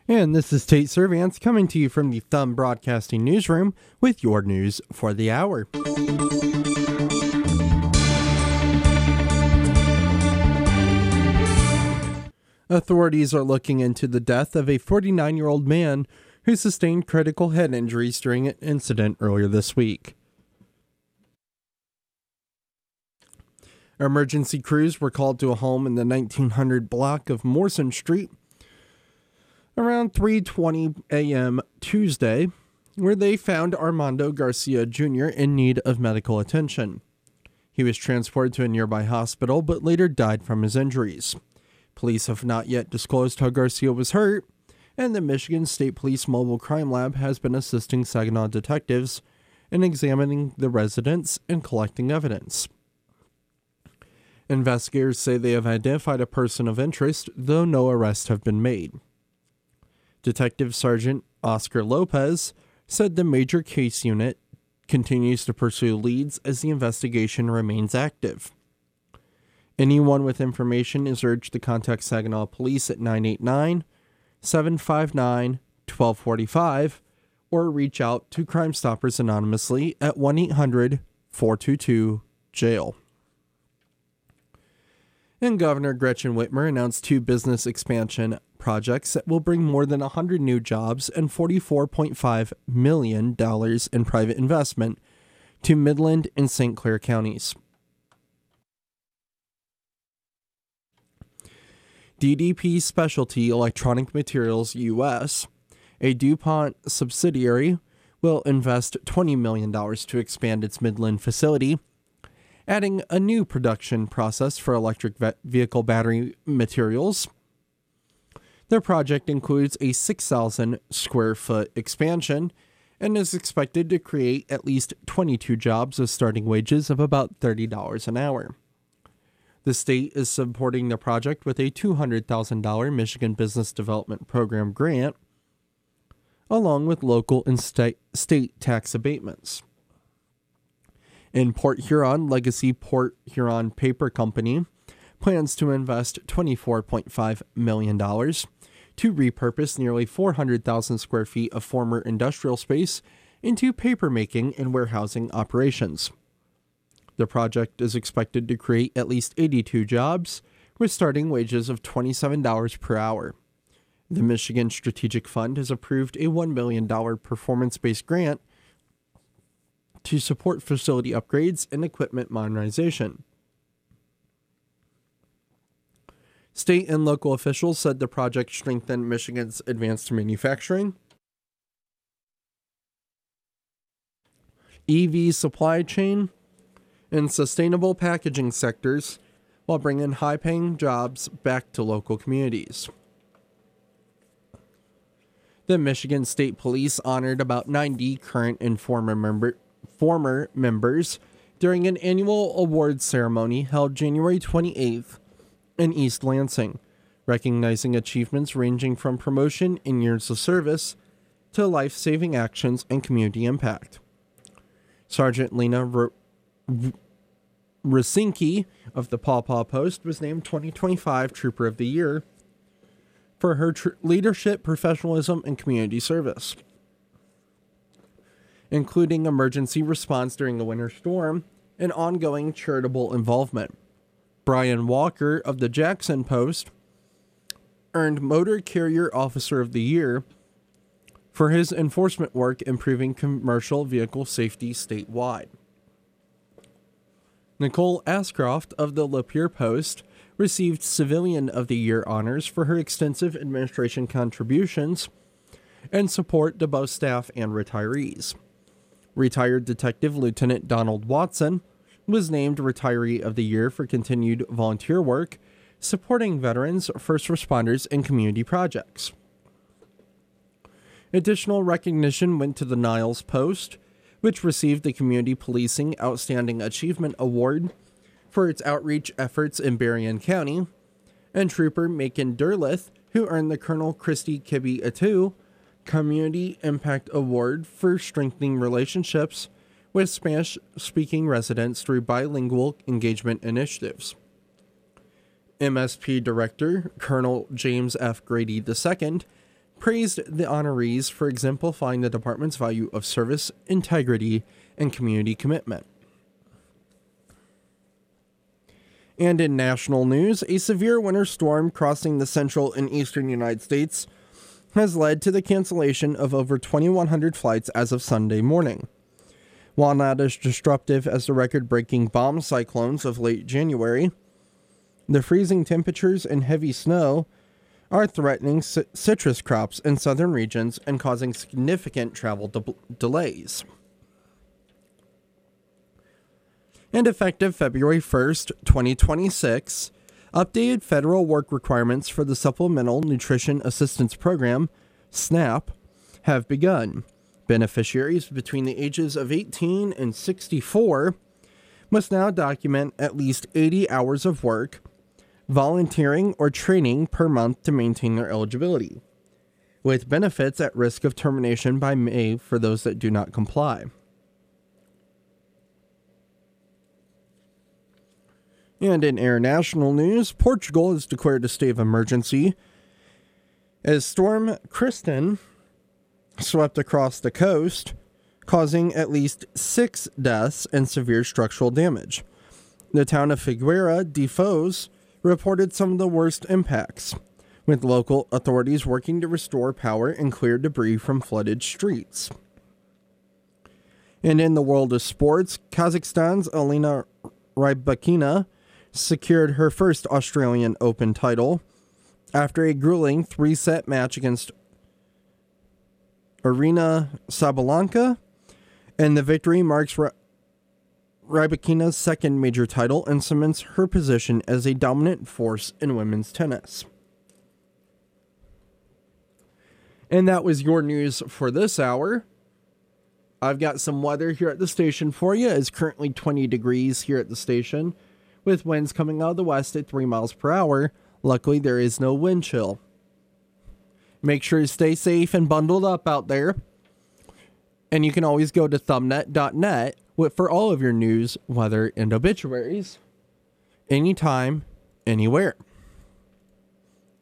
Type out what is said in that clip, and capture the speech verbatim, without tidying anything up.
And this is Tate Servance coming to you from the Thumb Broadcasting Newsroom with your news for the hour. Authorities are looking into the death of a forty-nine-year-old man who sustained critical head injuries during an incident earlier this week. Emergency crews were called to a home in the nineteen hundred block of Morrison Street around three twenty a.m. Tuesday, where they found Armando Garcia Junior in need of medical attention. He was transported to a nearby hospital, but later died from his injuries. Police have not yet disclosed how Garcia was hurt, and the Michigan State Police Mobile Crime Lab has been assisting Saginaw detectives in examining the residence and collecting evidence. Investigators say they have identified a person of interest, though no arrests have been made. Detective Sergeant Oscar Lopez said the major case unit continues to pursue leads as the investigation remains active. Anyone with information is urged to contact Saginaw Police at nine eight nine, seven five nine, one two four five or reach out to Crime Stoppers anonymously at one eight hundred, four two two, jail. And Governor Gretchen Whitmer announced two business expansion projects that will bring more than one hundred new jobs and forty-four point five million dollars in private investment to Midland and Saint Clair counties. D D P Specialty Electronic Materials U S, a DuPont subsidiary, will invest twenty million dollars to expand its Midland facility, adding a new production process for electric vehicle battery materials. Their project includes a six thousand square foot expansion and is expected to create at least twenty-two jobs with starting wages of about thirty dollars an hour. The state is supporting the project with a two hundred thousand dollars Michigan Business Development Program grant, along with local and state, state tax abatements. In Port Huron, Legacy Port Huron Paper Company plans to invest twenty-four point five million dollars to repurpose nearly four hundred thousand square feet of former industrial space into paper-making and warehousing operations. The project is expected to create at least eighty-two jobs, with starting wages of twenty-seven dollars per hour. The Michigan Strategic Fund has approved a one million dollars performance-based grant to support facility upgrades and equipment modernization. State and local officials said the project strengthened Michigan's advanced manufacturing, E V supply chain, and sustainable packaging sectors while bringing high-paying jobs back to local communities. The Michigan State Police honored about ninety current and former member, former members during an annual awards ceremony held January twenty-eighth in East Lansing, recognizing achievements ranging from promotion in years of service to life-saving actions and community impact. Sergeant Lena R- R- Rasinki of the Paw Paw Post was named twenty twenty-five Trooper of the Year for her tr- leadership, professionalism, and community service, including emergency response during a winter storm and ongoing charitable involvement. Brian Walker of the Jackson Post earned Motor Carrier Officer of the Year for his enforcement work improving commercial vehicle safety statewide. Nicole Ascroft of the Lapeer Post received Civilian of the Year honors for her extensive administration contributions and support to both staff and retirees. Retired Detective Lieutenant Donald Watson was named Retiree of the Year for continued volunteer work, supporting veterans, first responders, and community projects. Additional recognition went to the Niles Post, which received the Community Policing Outstanding Achievement Award for its outreach efforts in Berrien County, and Trooper Macon Derleth, who earned the Colonel Christy Kibbe Atu Community Impact Award for strengthening relationships with Spanish-speaking residents through bilingual engagement initiatives. M S P Director Colonel James F. Grady the Second praised the honorees for exemplifying the department's value of service, integrity, and community commitment. And in national news, a severe winter storm crossing the central and eastern United States has led to the cancellation of over twenty-one hundred flights as of Sunday morning. While not as disruptive as the record-breaking bomb cyclones of late January, the freezing temperatures and heavy snow are threatening c- citrus crops in southern regions and causing significant travel de- delays. And effective February first, twenty twenty-six, updated federal work requirements for the Supplemental Nutrition Assistance Program, SNAP, have begun. Beneficiaries between the ages of eighteen and sixty-four must now document at least eighty hours of work, volunteering, or training per month to maintain their eligibility, with benefits at risk of termination by May for those that do not comply. And in international news, Portugal has declared a state of emergency as Storm Kristen swept across the coast, causing at least six deaths and severe structural damage. The town of Figueira de Foz reported some of the worst impacts, with local authorities working to restore power and clear debris from flooded streets. And in the world of sports, Kazakhstan's Elena Rybakina secured her first Australian Open title after a grueling three-set match against Arina Sabalenka, and the victory marks R- Rybakina's second major title and cements her position as a dominant force in women's tennis. And that was your news for this hour. I've got some weather here at the station for you. It's currently twenty degrees here at the station, with winds coming out of the west at three miles per hour. Luckily, there is no wind chill. Make sure to stay safe and bundled up out there. And you can always go to thumbnet dot net for all of your news, weather, and obituaries. Anytime, anywhere.